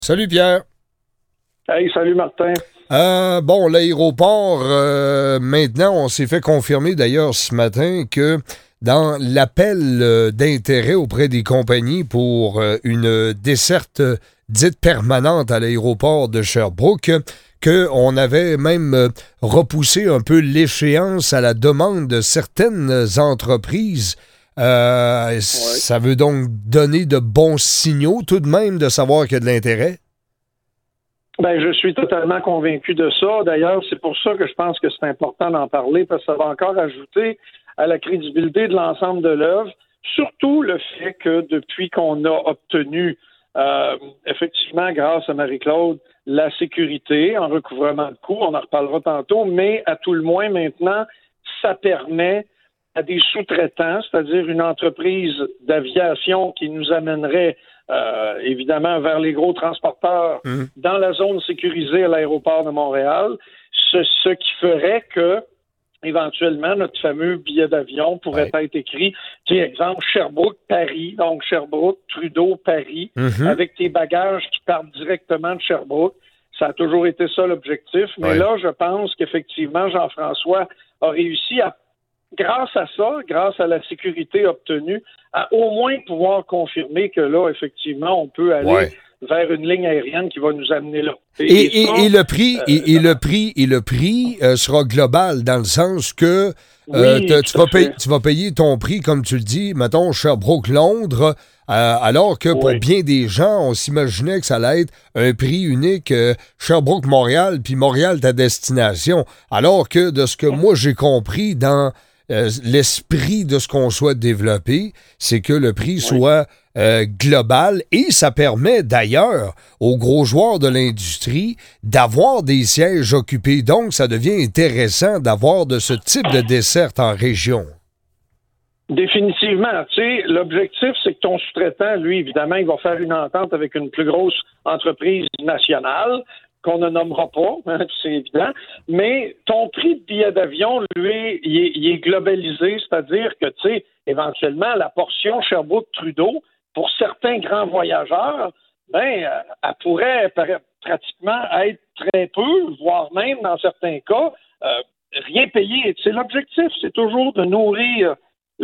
Salut Pierre. Hey, salut Martin. Bon, l'aéroport, maintenant, on s'est fait confirmer d'ailleurs ce matin que dans l'appel d'intérêt auprès des compagnies pour une desserte dite permanente à l'aéroport de Sherbrooke, qu'on avait même repoussé un peu l'échéance à la demande de certaines entreprises. Ça veut donc donner de bons signaux tout de même de savoir qu'il y a de l'intérêt? Ben, je suis totalement convaincu de ça. D'ailleurs, c'est pour ça que je pense que c'est important d'en parler, parce que ça va encore ajouter à la crédibilité de l'ensemble de l'œuvre, surtout le fait que depuis qu'on a obtenu, effectivement, grâce à Marie-Claude, la sécurité en recouvrement de coûts, on en reparlera tantôt, mais à tout le moins maintenant, ça permet à des sous-traitants, c'est-à-dire une entreprise d'aviation qui nous amènerait évidemment vers les gros transporteurs dans la zone sécurisée à l'aéroport de Montréal, ce qui ferait que éventuellement notre fameux billet d'avion pourrait être écrit, tu sais, exemple Sherbrooke-Paris, donc Sherbrooke-Trudeau-Paris, avec tes bagages qui partent directement de Sherbrooke. Ça a toujours été ça l'objectif, mais là, je pense qu'effectivement, Jean-François a réussi à, grâce à ça, grâce à la sécurité obtenue, à au moins pouvoir confirmer que là, effectivement, on peut aller vers une ligne aérienne qui va nous amener là. Et le prix sera global dans le sens que tu vas payer ton prix, comme tu le dis, mettons Sherbrooke-Londres, alors que pour bien des gens, on s'imaginait que ça allait être un prix unique Sherbrooke-Montréal, puis Montréal ta destination. Alors que de ce que moi j'ai compris dans l'esprit de ce qu'on souhaite développer, c'est que le prix soit global et ça permet d'ailleurs aux gros joueurs de l'industrie d'avoir des sièges occupés. Donc, ça devient intéressant d'avoir de ce type de desserte en région. Définitivement. Tu sais, l'objectif, c'est que ton sous-traitant, lui, évidemment, il va faire une entente avec une plus grosse entreprise nationale qu'on ne nommera pas, hein, c'est évident, mais ton prix de billet d'avion, lui, il est globalisé, c'est-à-dire que, tu sais, éventuellement, la portion Sherbrooke-Trudeau, pour certains grands voyageurs, ben, elle pourrait pratiquement être très peu, voire même, dans certains cas, rien payer. C'est l'objectif, c'est toujours de nourrir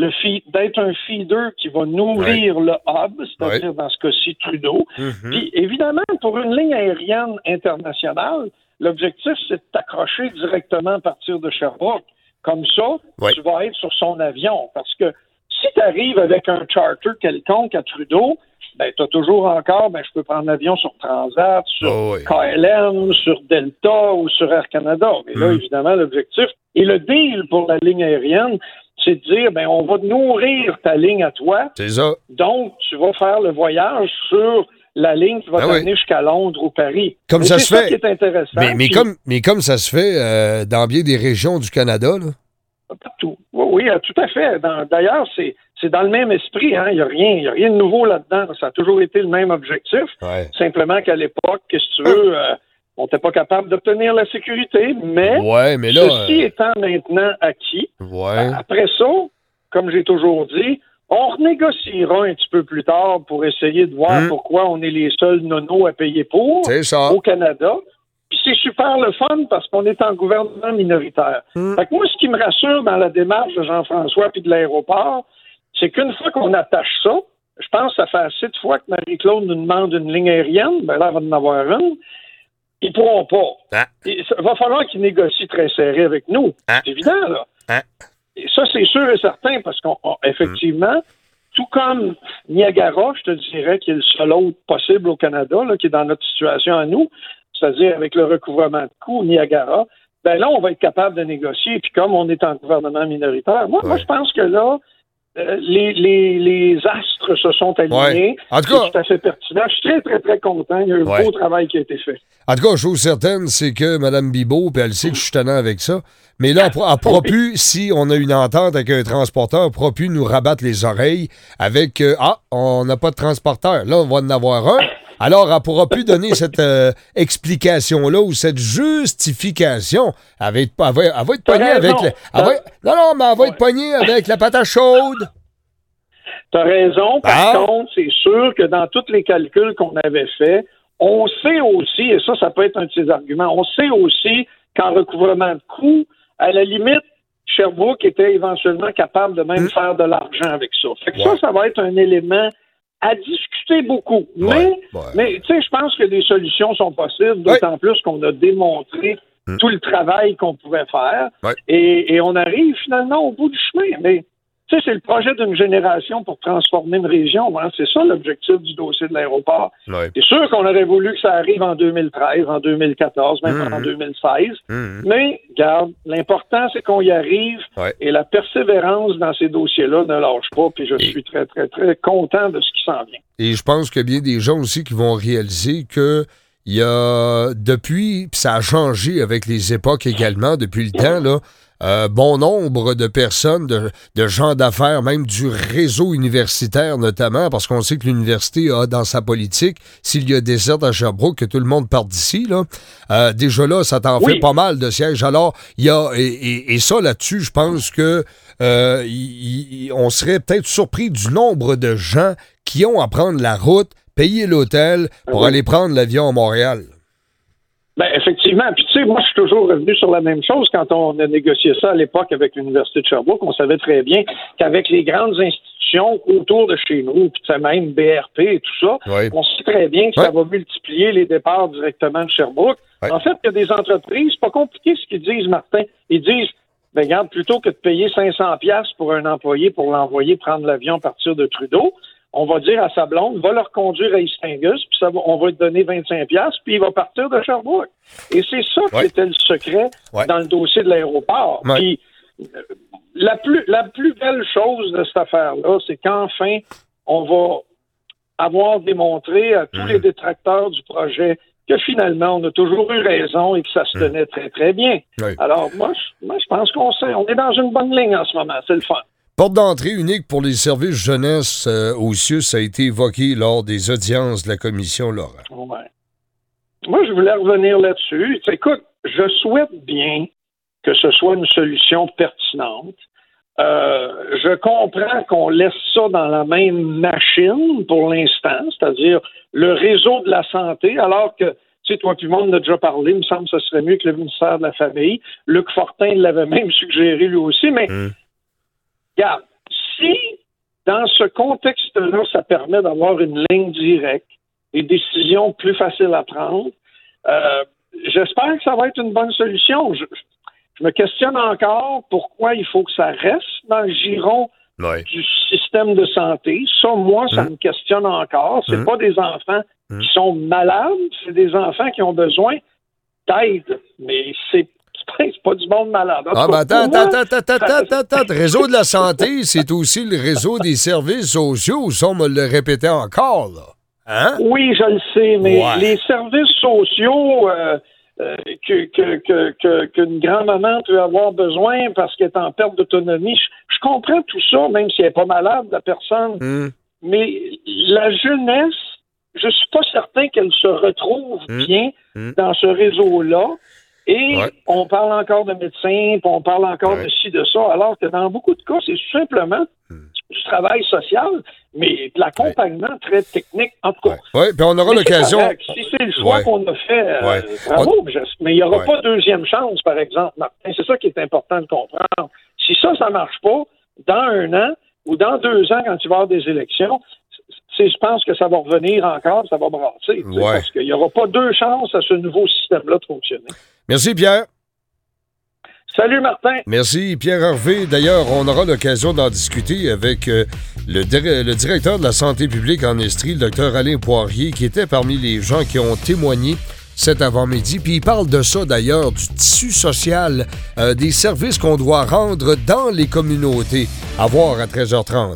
d'être un feeder qui va nourrir le hub, c'est-à-dire dans ce cas-ci Trudeau. Puis évidemment, pour une ligne aérienne internationale, l'objectif, c'est de t'accrocher directement à partir de Sherbrooke. Comme ça, tu vas être sur son avion. Parce que si tu arrives avec un charter quelconque à Trudeau, ben tu as toujours encore, je peux prendre l'avion sur Transat, sur KLM, sur Delta ou sur Air Canada. Mais là, évidemment, l'objectif et le deal pour la ligne aérienne, c'est de dire, on va nourrir ta ligne à toi. C'est ça. Donc, tu vas faire le voyage sur la ligne qui va t'amener jusqu'à Londres ou Paris. Comme ça se fait. C'est ça qui est intéressant. Mais comme ça se fait dans bien des régions du Canada, là. Partout. Oui, tout à fait. D'ailleurs, c'est dans le même esprit. Hein. Il n'y a rien de nouveau là-dedans. Ça a toujours été le même objectif. Simplement qu'à l'époque, qu'est-ce que tu veux... on n'était pas capable d'obtenir la sécurité, mais ceci étant maintenant acquis, après ça, comme j'ai toujours dit, on renégociera un petit peu plus tard pour essayer de voir pourquoi on est les seuls nonos à payer pour au Canada. Puis c'est super le fun parce qu'on est en gouvernement minoritaire. Fait que moi, ce qui me rassure dans la démarche de Jean-François puis de l'aéroport, c'est qu'une fois qu'on attache ça, je pense que ça fait assez de fois que Marie-Claude nous demande une ligne aérienne, là, elle va en avoir une. Ils pourront pas. Il va falloir qu'ils négocient très serré avec nous. C'est évident, là. Et ça, c'est sûr et certain, parce qu'effectivement, tout comme Niagara, je te dirais, qui est le seul autre possible au Canada, là, qui est dans notre situation à nous, c'est-à-dire avec le recouvrement de coûts, Niagara, là, on va être capable de négocier. Puis comme on est en gouvernement minoritaire, moi, je pense que là, les astres se sont alignés. En tout cas, c'est tout à fait pertinent. Je suis très, très, très content. Il y a un beau travail qui a été fait. En tout cas, chose certaine, c'est que Mme Bibeau, puis elle sait que je suis tannant avec ça, mais là, elle ne pourra plus, si on a une entente avec un transporteur, elle ne pourra plus nous rabattre les oreilles avec on n'a pas de transporteur. Là, on va en avoir un. Alors, elle ne pourra plus donner cette explication-là ou cette justification. Elle va être pognée avec... elle va être pognée avec la patate chaude. Tu as raison. Par contre, c'est sûr que dans tous les calculs qu'on avait faits, On sait aussi, et ça peut être un de ses arguments, on sait aussi qu'en recouvrement de coûts, à la limite, Sherbrooke était éventuellement capable de même faire de l'argent avec ça. Fait que ça va être un élément à discuter beaucoup. Mais tu sais, je pense que des solutions sont possibles, d'autant plus qu'on a démontré tout le travail qu'on pouvait faire. Et on arrive finalement au bout du chemin. Mais tu sais, c'est le projet d'une génération pour transformer une région. Hein. C'est ça l'objectif du dossier de l'aéroport. C'est sûr qu'on aurait voulu que ça arrive en 2013, en 2014, même en 2016. Mais, regarde, l'important, c'est qu'on y arrive et la persévérance dans ces dossiers-là ne lâche pas. Puis je suis très, très, très content de ce qui s'en vient. Et je pense qu'il y a bien des gens aussi qui vont réaliser que il y a, depuis, puis ça a changé avec les époques également, depuis le temps, là, bon nombre de personnes, de gens d'affaires, même du réseau universitaire notamment, parce qu'on sait que l'université a dans sa politique, s'il y a des certes à Sherbrooke, que tout le monde parte d'ici, là, déjà là, ça t'en fait pas mal de sièges. Alors, il y a, et ça là-dessus, je pense que on serait peut-être surpris du nombre de gens qui ont à prendre la route, payer l'hôtel pour aller prendre l'avion à Montréal. Ben effectivement. Puis tu sais, moi, je suis toujours revenu sur la même chose quand on a négocié ça à l'époque avec l'Université de Sherbrooke. On savait très bien qu'avec les grandes institutions autour de chez nous, puis même BRP et tout ça, on sait très bien que ça va multiplier les départs directement de Sherbrooke. En fait, il y a des entreprises, c'est pas compliqué ce qu'ils disent, Martin. Ils disent, ben regarde, plutôt que de payer 500$ pour un employé pour l'envoyer prendre l'avion à partir de Trudeau, on va dire à sa blonde, va le reconduire à East Angus, puis on va lui donner 25$, puis il va partir de Sherbrooke. Et c'est ça qui était le secret dans le dossier de l'aéroport. Puis la plus belle chose de cette affaire-là, c'est qu'enfin, on va avoir démontré à tous les détracteurs du projet que finalement, on a toujours eu raison et que ça se tenait très, très bien. Alors, moi, je pense qu'on est dans une bonne ligne en ce moment. C'est le fun. Porte d'entrée unique pour les services jeunesse au CIUS a été évoqué lors des audiences de la commission Laurent. Moi, je voulais revenir là-dessus. Écoute, je souhaite bien que ce soit une solution pertinente. Je comprends qu'on laisse ça dans la même machine pour l'instant, c'est-à-dire le réseau de la santé, alors que, tu sais, toi puis moi, on en a déjà parlé, il me semble que ce serait mieux que le ministère de la Famille. Luc Fortin l'avait même suggéré lui aussi, mais regarde, si dans ce contexte-là, ça permet d'avoir une ligne directe, des décisions plus faciles à prendre, j'espère que ça va être une bonne solution. Je me questionne encore pourquoi il faut que ça reste dans le giron du système de santé. Ça, moi, ça me questionne encore. C'est pas des enfants qui sont malades, c'est des enfants qui ont besoin d'aide. Mais c'est pas du monde malade. Attends. Le réseau de la santé, c'est aussi le réseau des services sociaux. Ça, on me le répétait encore, là. Hein? Oui, je le sais, mais les services sociaux qu'une grand-maman peut avoir besoin parce qu'elle est en perte d'autonomie, je comprends tout ça, même si elle n'est pas malade, la personne. Mais la jeunesse, je suis pas certain qu'elle se retrouve bien dans ce réseau-là. Et on parle encore de médecins, puis on parle encore de ci, de ça, alors que dans beaucoup de cas, c'est tout simplement du travail social, mais de l'accompagnement très technique, en tout cas. Oui, puis on aura l'occasion. Si c'est le choix qu'on a fait, bravo, mais il n'y aura pas deuxième chance, par exemple, Martin. C'est ça qui est important de comprendre. Si ça marche pas, dans 1 an ou dans 2 ans, quand il va y avoir des élections, je pense que ça va revenir encore, ça va brasser. Parce qu'il n'y aura pas 2 chances à ce nouveau système-là de fonctionner. Merci, Pierre. Salut, Martin. Merci, Pierre Harvey. D'ailleurs, on aura l'occasion d'en discuter avec le directeur de la santé publique en Estrie, le Dr Alain Poirier, qui était parmi les gens qui ont témoigné cet avant-midi. Puis il parle de ça, d'ailleurs, du tissu social, des services qu'on doit rendre dans les communautés. À voir à 13h30.